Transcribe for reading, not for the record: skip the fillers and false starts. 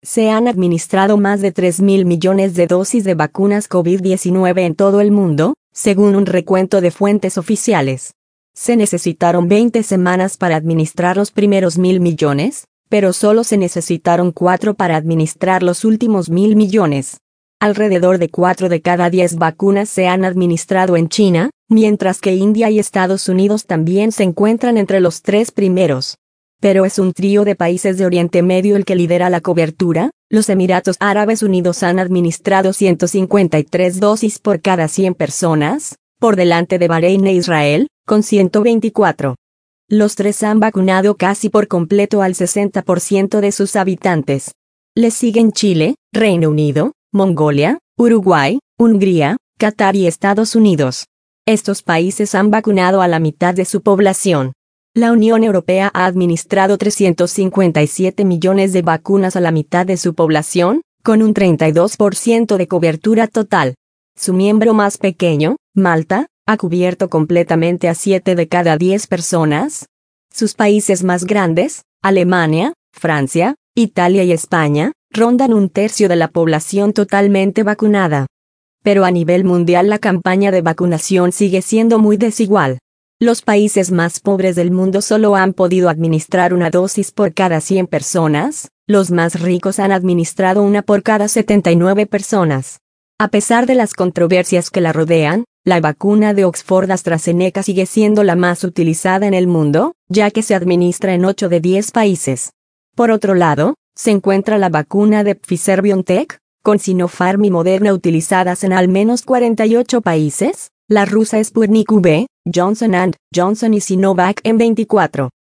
Se han administrado más de 3.000 millones de dosis de vacunas COVID-19 en todo el mundo, según un recuento de fuentes oficiales. Se necesitaron 20 semanas para administrar los primeros 1.000 millones, pero solo se necesitaron 4 para administrar los últimos 1.000 millones. Alrededor de 4 de cada 10 vacunas se han administrado en China, mientras que India y Estados Unidos también se encuentran entre los 3 primeros. Pero es un trío de países de Oriente Medio el que lidera la cobertura. Los Emiratos Árabes Unidos han administrado 153 dosis por cada 100 personas, por delante de Bahrein e Israel, con 124. Los 3 han vacunado casi por completo al 60% de sus habitantes. Le siguen Chile, Reino Unido, Mongolia, Uruguay, Hungría, Qatar y Estados Unidos. Estos países han vacunado a la mitad de su población. La Unión Europea ha administrado 357 millones de vacunas a la mitad de su población, con un 32% de cobertura total. Su miembro más pequeño, Malta, ha cubierto completamente a 7 de cada 10 personas. Sus países más grandes, Alemania, Francia, Italia y España, rondan un tercio de la población totalmente vacunada. Pero a nivel mundial la campaña de vacunación sigue siendo muy desigual. Los países más pobres del mundo solo han podido administrar una dosis por cada 100 personas, los más ricos han administrado una por cada 79 personas. A pesar de las controversias que la rodean, la vacuna de Oxford AstraZeneca sigue siendo la más utilizada en el mundo, ya que se administra en 8 de 10 países. Por otro lado, se encuentra la vacuna de Pfizer-BioNTech, con Sinopharm y Moderna utilizadas en al menos 48 países, la rusa Sputnik V, Johnson & Johnson y Sinovac en 24.